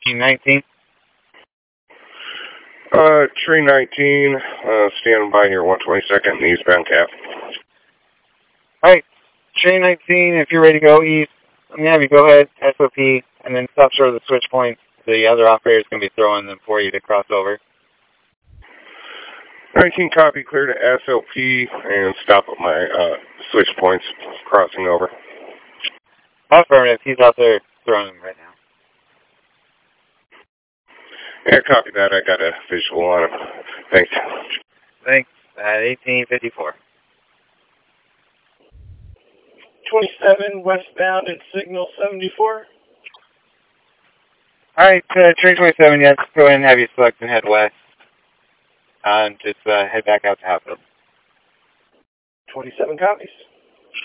Team 19. Train 19, standing by here, 122nd, eastbound cap. Alright, Train 19, if you're ready to go east, I'm going to have you go ahead, SOP, and then stop short of the switch points. The other operator's going to be throwing them for you to cross over. 19 copy, clear to SLP, and stop at my switch points, crossing over. Affirmative, he's out there throwing them right now. Yeah, copy that, I got a visual on him. Thanks. Thanks, at 1854. 27 westbound at signal 74. Alright, Train 27, yes, go ahead and have you select and head west. And just head back out to Hospital. 27 copies.